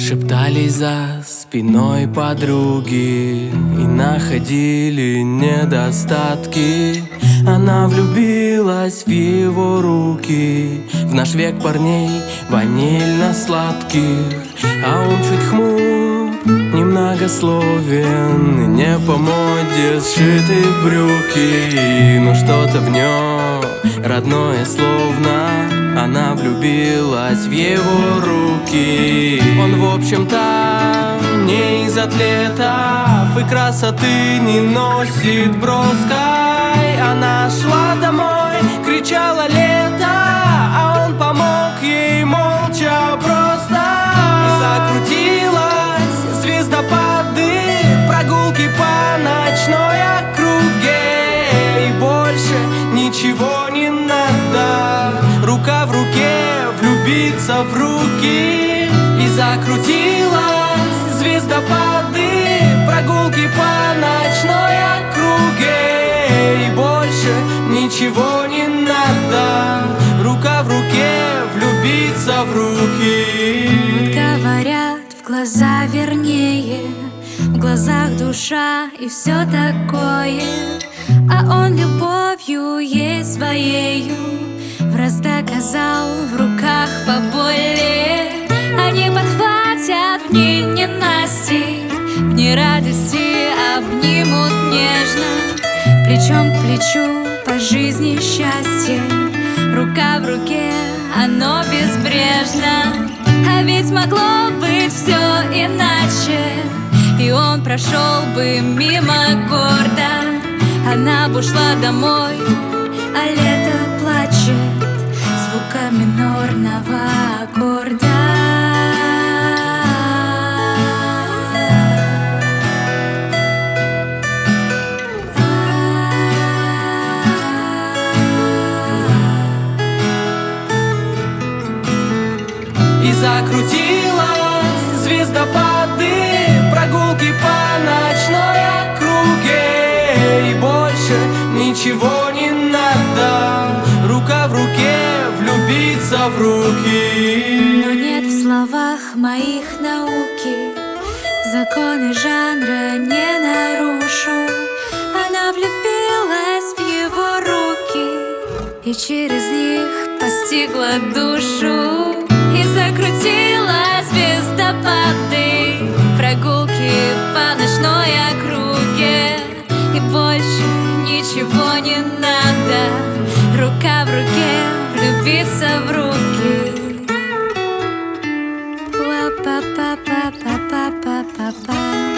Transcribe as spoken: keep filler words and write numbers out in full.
Шептались за спиной подруги и находили недостатки. Она влюбилась в его руки, в наш век парней ванильно-сладких. А он чуть хмур, немногословен, и не по моде сшиты брюки. Но что-то в нем родное, словно она влюбилась в его руки. Он, в общем-то, не из атлетов и красоты не носит броской. Она шла домой, кричала лето, а он помог ей молча просто. Закрутилась звездопады, прогулки по ночной округе. И больше ничего не надо, рука в руке, влюбиться в руки. И закрутилась звездопады, прогулки по ночной округе. И больше ничего не надо, рука в руке, влюбиться в руки. Говорят, в глаза вернее, в глазах душа и все такое. А он любовью ей своею враз доказал, в руках поболее. Они подхватят в дни ненасти, в дни радости обнимут нежно, плечом к плечу по жизни счастье, рука в руке, оно безбрежно. А ведь могло быть все иначе, и он прошел бы мимо гордо. Она бы ушла домой, а лето плачет звука минорного аккорда. И закрутилась звездопады, прогулки по ночной округе. И больше ничего не надо, рука в руке, влюбиться в руки. Но нет в словах моих науки, законы жанра не нарушу. Она влюбилась в его руки и через них постигла душу. И закрутилась звездопады, прогулки по ночной округе. И больше ничего не надо, рука в руке, влюбиться в руки. Па-па-па-па-па-па-па-па.